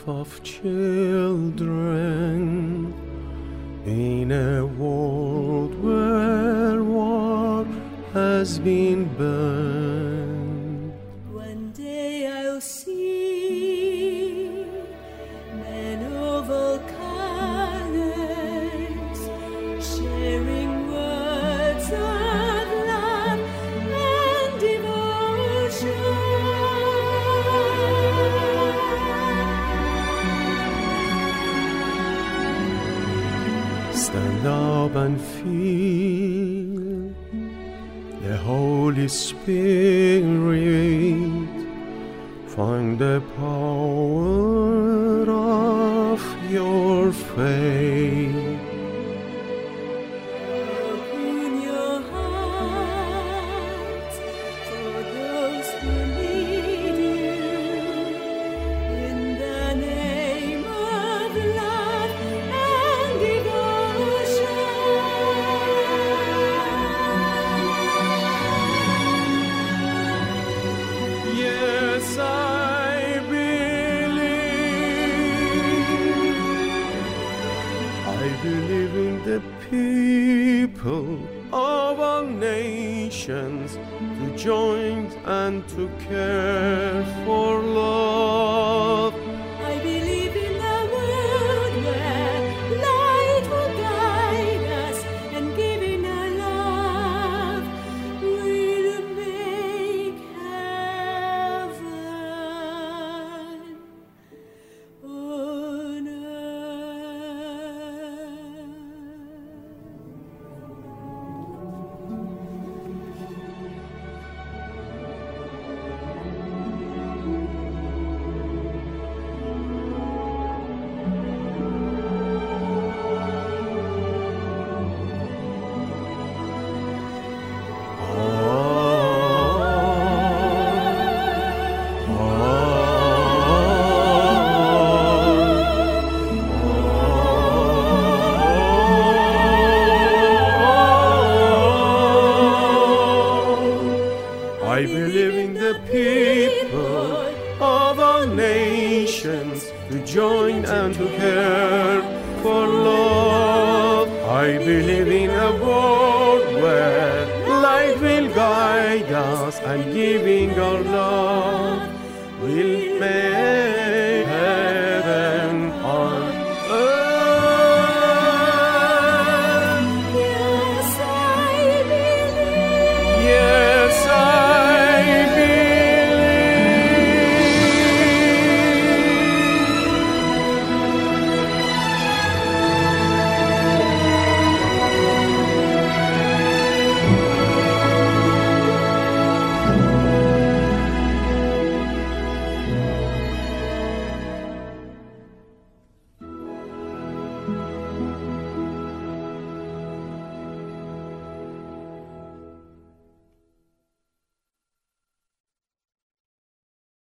of children in a world where war has been burned. One day I'll see men of all colors sharing words of love and devotion. Stand up and feel the Holy Spirit. Find the power of your faith. Open your heart for those who need you. In the name of love and devotion. Yes, I believe in the people of all nations to join and to care for love. I believe in a world where light will guide us and giving our love will make heaven on I believe in the people of all nations to join and to care for love. I believe in a world where light will guide us and giving our love will make